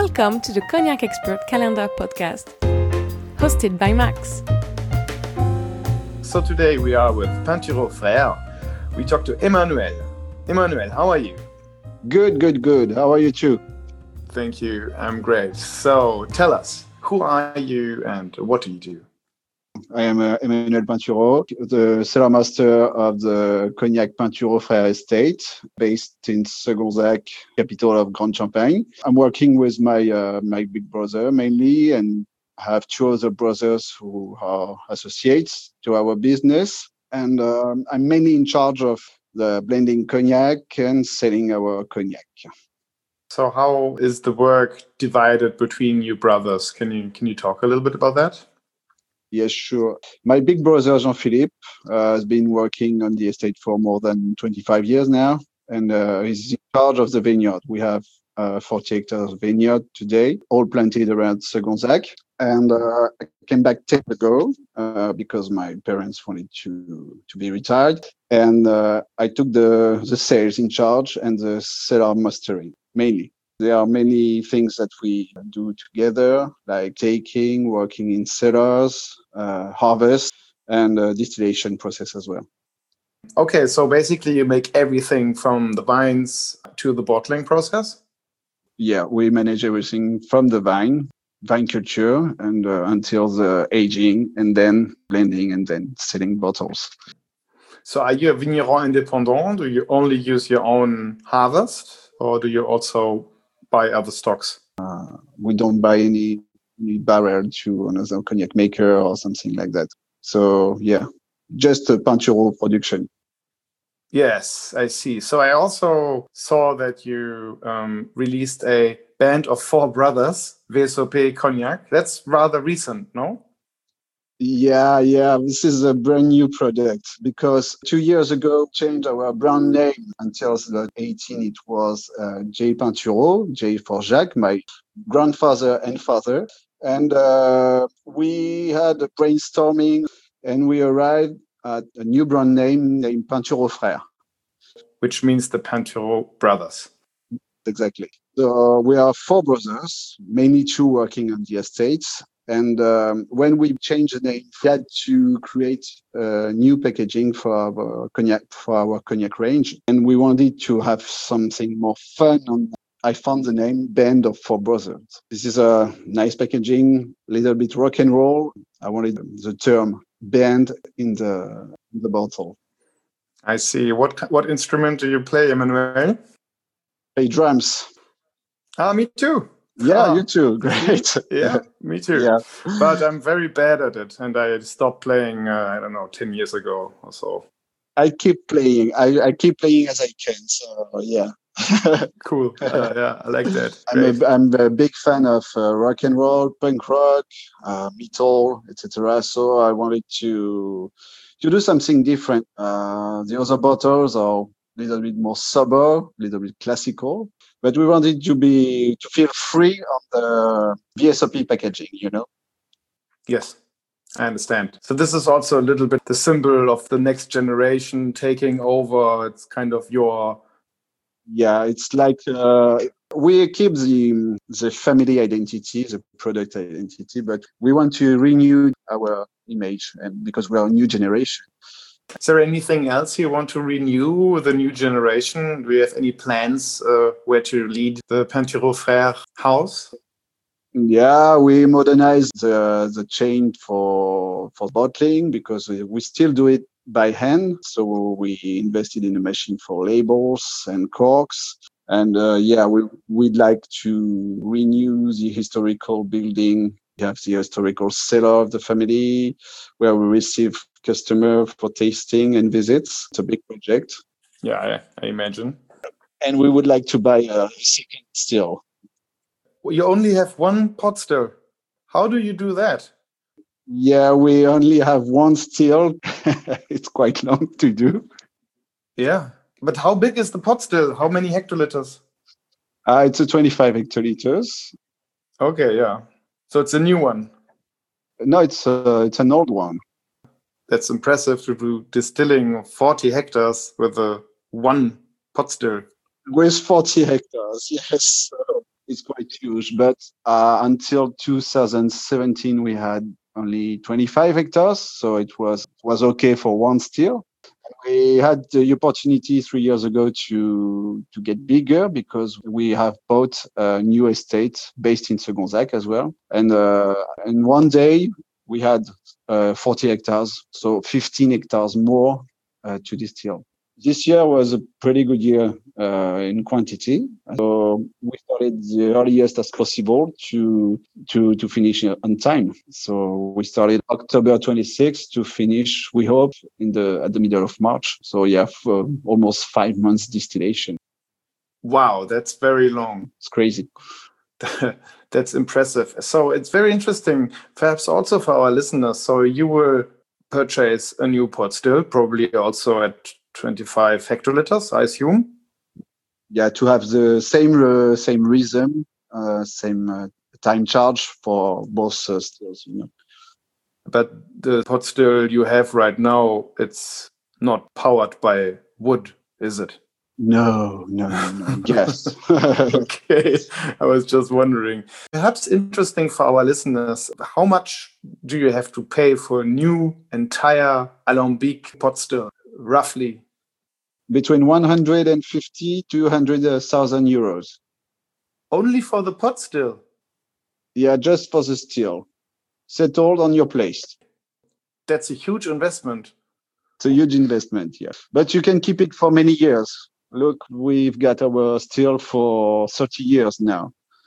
Welcome to the Cognac Expert Calendar podcast, hosted by Max. So today we are with Pinturo Frères. We talk to Emmanuel. Emmanuel, how are you? Good. How are you too? Thank you. I'm great. So tell us, who are you and what do you do? I am Emmanuel Pinturo, the cellar master of the Cognac Pinturo Frères estate, based in Segonzac, capital of Grand Champagne. I'm working with my big brother mainly, and have two other brothers who are associates to our business. And I'm mainly in charge of the blending cognac and selling our cognac. So how is the work divided between you brothers? Can you talk a little bit about that? Yes, sure. My big brother, Jean-Philippe, has been working on the estate for more than 25 years now, and he's in charge of the vineyard. We have 40 hectares vineyard today, all planted around Segonzac. And I came back 10 years ago because my parents wanted to be retired. And I took the sales in charge and the cellar mastering, mainly. There are many things that we do together, like taking, working in cellars, harvest, and distillation process as well. Okay, so basically you make everything from the vines to the bottling process? Yeah, we manage everything from the vine culture, and until the aging, and then blending, and then selling bottles. So are you a vigneron indépendant? Do you only use your own harvest, or do you also buy other stocks? We don't buy any barrel to another cognac maker or something like that. So yeah, just a Pinturo production. Yes, I see. So I also saw that you released a band of four brothers, VSOP Cognac. That's rather recent, no? Yeah. This is a brand new product because 2 years ago, changed our brand name until 2018. It was J Pinturo, J for Jacques, my grandfather and father. And we had a brainstorming and we arrived at a new brand name named Pinturo Frères. Which means the Pinturo brothers. Exactly. So we are four brothers, mainly two working on the estates. And when we changed the name, we had to create new packaging for our cognac range. And we wanted to have something more fun. And I found the name Band of Four Brothers. This is a nice packaging, a little bit rock and roll. I wanted the term band in the bottle. I see. What instrument do you play, Emmanuel? Play drums. Me too. Yeah, you too. Great. Yeah, me too. Yeah. But I'm very bad at it, and I stopped playing, 10 years ago or so. I keep playing. I keep playing as I can. So, yeah. Cool. Yeah, I like that. I'm a big fan of rock and roll, punk rock, metal, etc. So I wanted to do something different. The other bottles are a little bit more sober, a little bit classical, but we wanted to feel free on the VSOP packaging, you know? Yes, I understand. So this is also a little bit the symbol of the next generation taking over. It's kind of your... Yeah, it's like we keep the family identity, the product identity, but we want to renew our image, and because we are a new generation. Is there anything else you want to renew with the new generation? Do you have any plans where to lead the Pinturo Frères house? Yeah, we modernized the chain for bottling because we still do it by hand. So we invested in a machine for labels and corks. And we'd like to renew the historical building. We have the historical cellar of the family where we receive customers for tasting and visits. It's a big project. Yeah, I imagine. And we would like to buy a second still. You only have one pot still. How do you do that? Yeah, we only have one still. It's quite long to do. Yeah, but how big is the pot still? How many hectoliters? It's a 25 hectoliters. Okay, yeah. So it's a new one. No, it's an old one. That's impressive to do distilling 40 hectares with one pot still. With 40 hectares, yes. It's quite huge. But until 2017, we had only 25 hectares, so it was okay for one still. We had the opportunity 3 years ago to get bigger because we have bought a new estate based in Segonzac as well. And one day we had 40 hectares, so 15 hectares more to distill. This year was a pretty good year in quantity. So we started the earliest as possible to finish on time. So we started October 26th to finish, we hope, at the middle of March. So yeah, for almost 5 months distillation. Wow, that's very long. It's crazy. That's impressive. So it's very interesting, perhaps also for our listeners. So you will purchase a new pot still, probably also at 25 hectoliters, I assume. Yeah, to have the same rhythm, same time charge for both stills. But the pot still you have right now, it's not powered by wood, is it? No. Yes. Okay, I was just wondering. Perhaps interesting for our listeners, how much do you have to pay for a new entire Alembic pot still, roughly? Between 150 to 200,000 euros. Only for the pot still? Yeah, just for the still. Settled on your place. That's a huge investment. It's a huge investment, yeah. But you can keep it for many years. Look, we've got our still for 30 years now.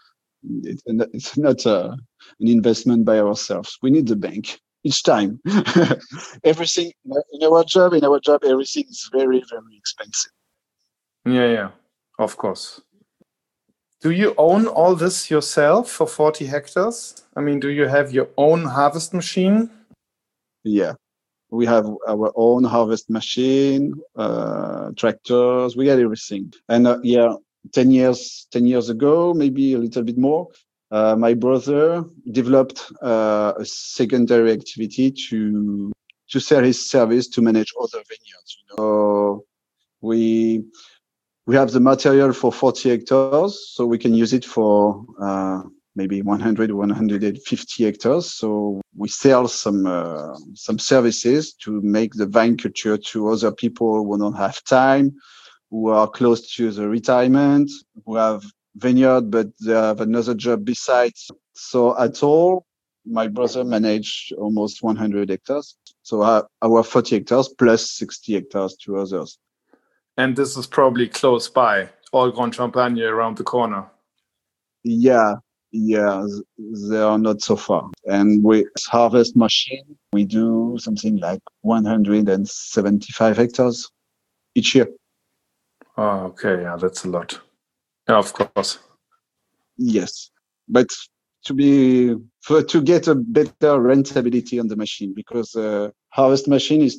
It's not an investment by ourselves. We need the bank each time. Everything in our job, everything is very, very expensive. Yeah, of course. Do you own all this yourself for 40 hectares? I mean, do you have your own harvest machine? Yeah. We have our own harvest machine, tractors. We got everything. And 10 years ago, maybe a little bit more, my brother developed a secondary activity to sell his service to manage other vineyards. So we have the material for 40 hectares, so we can use it for maybe 100, 150 hectares. So we sell some services to make the vine culture to other people who don't have time, who are close to the retirement, who have vineyard, but they have another job besides. So at all, my brother managed almost 100 hectares. So our 40 hectares plus 60 hectares to others. And this is probably close by, all Grand Champagne around the corner. Yeah, they are not so far. And with harvest machine, we do something like 175 hectares each year. Oh, okay. Yeah, that's a lot. Yeah, of course. Yes. But to get a better rentability on the machine, because harvest machine is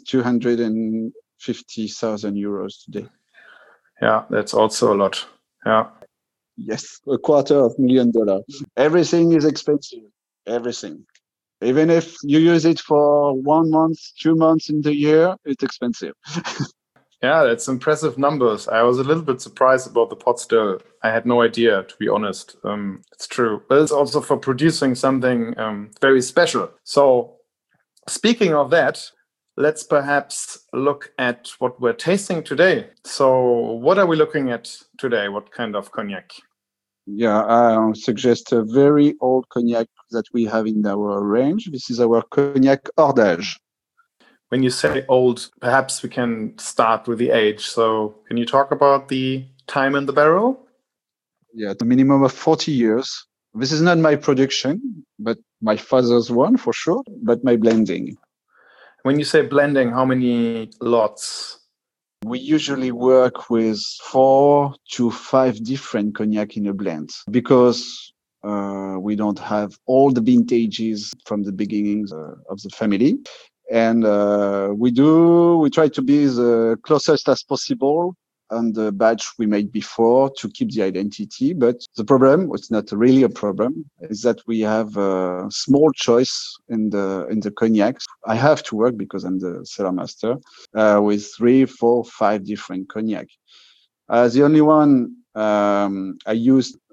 250,000 euros today. Yeah, that's also a lot. Yeah. Yes, $250,000. Everything is expensive. Everything. Even if you use it for 1 month, 2 months in the year, it's expensive. Yeah, that's impressive numbers. I was a little bit surprised about the pot still. I had no idea, to be honest. It's true. But it's also for producing something very special. So speaking of that, let's perhaps look at what we're tasting today. So what are we looking at today? What kind of cognac? Yeah, I suggest a very old cognac that we have in our range. This is our cognac hors d'âge. When you say old, perhaps we can start with the age. So can you talk about the time in the barrel? Yeah, a minimum of 40 years. This is not my production, but my father's one for sure, but my blending. When you say blending, how many lots? We usually work with 4 to 5 different cognac in a blend because we don't have all the vintages from the beginnings of the family. And we try to be the closest as possible on the batch we made before to keep the identity. But the problem, it's not really a problem, is that we have a small choice in the cognacs. I have to work because I'm the cellar master with 3, 4, 5 different cognac. The only one I used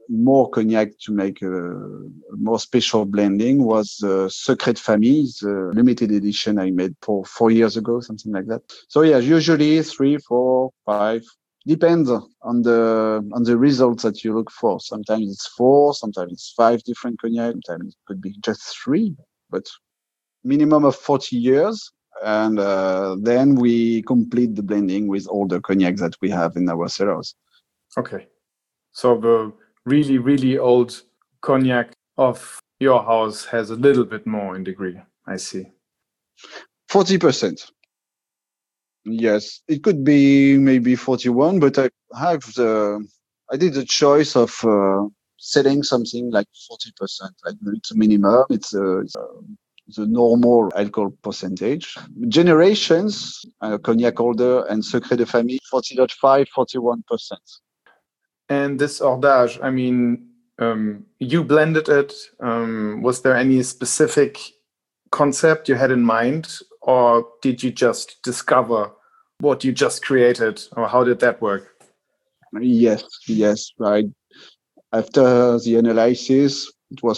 more cognac to make a more special blending was Secret Famille, the limited edition I made 4 years ago, something like that. So yeah, usually 3, 4, 5. Depends on the results that you look for. Sometimes it's 4, sometimes it's 5 different cognac, sometimes it could be just 3, but minimum of 40 years. And then we complete the blending with all the cognacs that we have in our cellars. Okay. So the really, really old cognac of your house has a little bit more in degree. I see. 40%. Yes, it could be maybe 41, but I did the choice of setting something like 40%. Like it's a minimum. It's the normal alcohol percentage. Generations, Cognac Holder and Secret de Famille, 40.5, 41%. And this Hordage, I mean, you blended it. Was there any specific concept you had in mind, or did you just discover what you just created, or how did that work? Yes, right. After the analysis, it was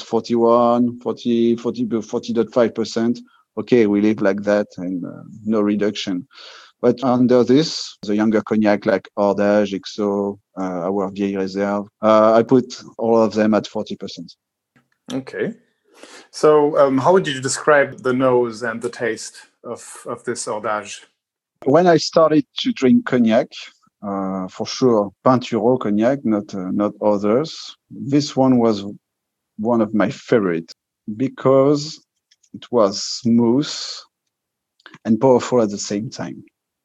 40.5%. Okay, we leave like that and no reduction. But under this, the younger cognac like Hordage, XO, our Vieille Réserve, I put all of them at 40%. Okay. So how would you describe the nose and the taste of this Hordage? When I started to drink cognac, for sure, Pinturo cognac, not others. This one was one of my favorites because it was smooth and powerful at the same time.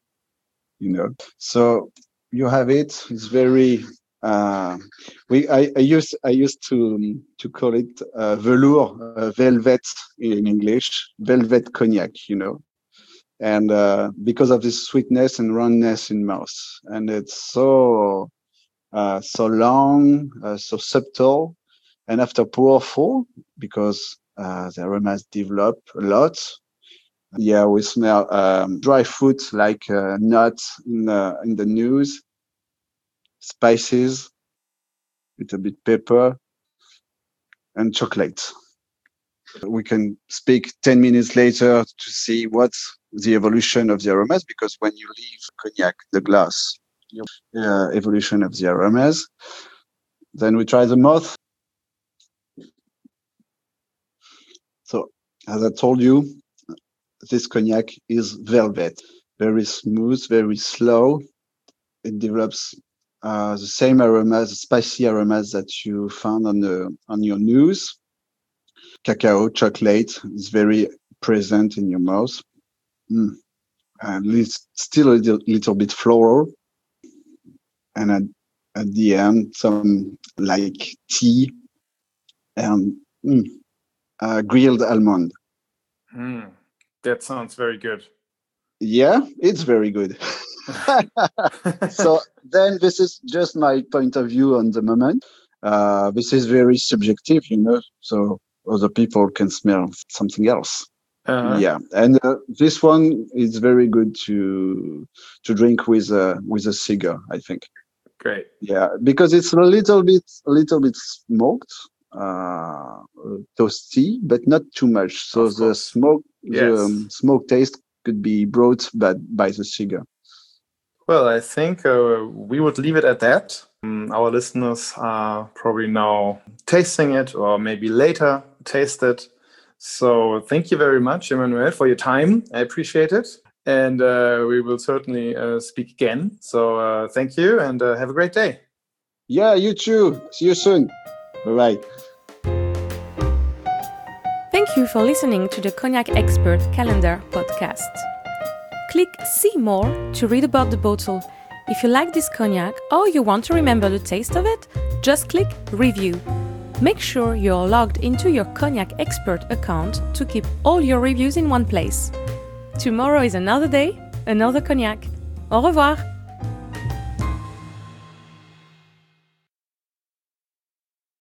So you have it. It's very. I used to call it velour, velvet in English, velvet cognac. And because of this sweetness and roundness in mouth, and it's so long, so subtle, and after powerful because the aromas develop a lot. Yeah, we smell dry fruit like nuts in the nose, spices, little bit pepper, and chocolate. We can speak 10 minutes later to see what's the evolution of the aromas, because when you leave cognac, the glass, evolution of the aromas. Then we try the mouth. So, as I told you, this cognac is velvet, very smooth, very slow. It develops the same aromas, the spicy aromas that you found on your nose. Cacao, chocolate is very present in your mouth. And it's still a little bit floral. And at the end, some like tea and grilled almond. That sounds very good. Yeah, it's very good. So then this is just my point of view on the moment. This is very subjective, so other people can smell something else. Uh-huh. Yeah, and this one is very good to drink with a cigar, I think. Great. Yeah, because it's a little bit smoked, toasty, but not too much. So the smoke, the smoke taste could be brought by the cigar. Well, I think we would leave it at that. Our listeners are probably now tasting it, or maybe later taste it. So thank you very much, Emmanuel, for your time. I appreciate it. And we will certainly speak again. So thank you, and have a great day. Yeah, you too. See you soon. Bye-bye. Thank you for listening to the Cognac Expert Calendar podcast. Click See More to read about the bottle. If you like this cognac or you want to remember the taste of it, just click Review. Make sure you're logged into your Cognac Expert account to keep all your reviews in one place. Tomorrow is another day, another cognac. Au revoir!